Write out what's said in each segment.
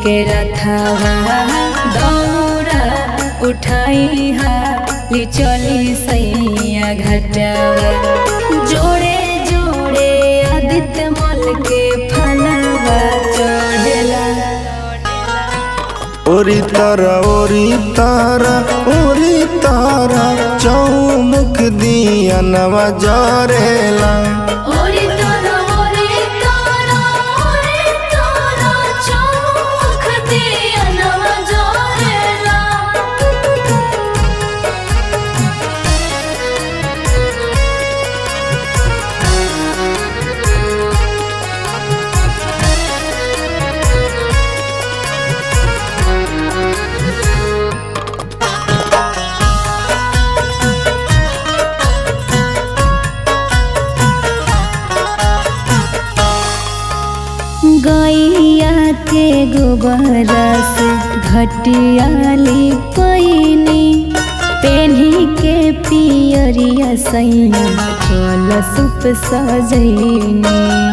के रथवा दौरा उठाई हाली चली सैया घटवा जोड़े जोड़े आदित्य मल के फलवा चढ़ेला। ओरी तारा चौमुख दियनवा जरेला। गैया के गोबरा से घटियाली पैनी पेन्ही के पियरिया सैया कलशुप सजैनी।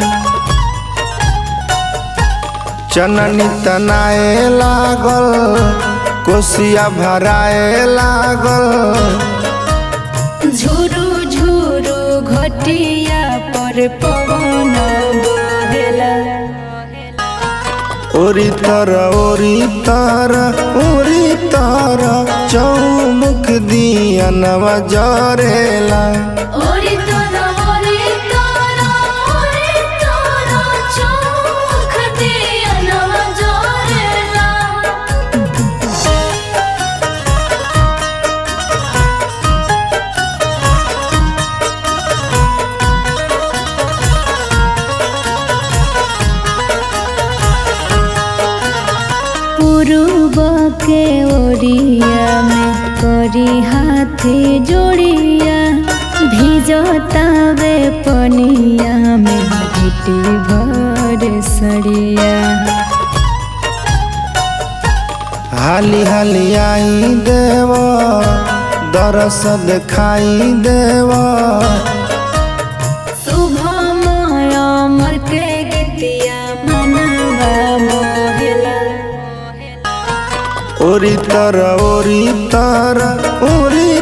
चननी तनाए लागल कोसिया भराए लागल झुरु झुरु घटिया पर पवन बहेला। ओरी तारा चौमुख दियनवा जरेला। पूर्व के ओरिया में करी हाथे जोड़िया भिजतावे पनिया में घिटी भर सड़िया। हाली हाली आई देव दरस देखाई देव शुभमय अमर के गीतिया मनवा मोहेला। ओरी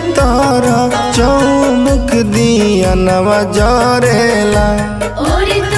तारा चौमुख दियनवा जरेला।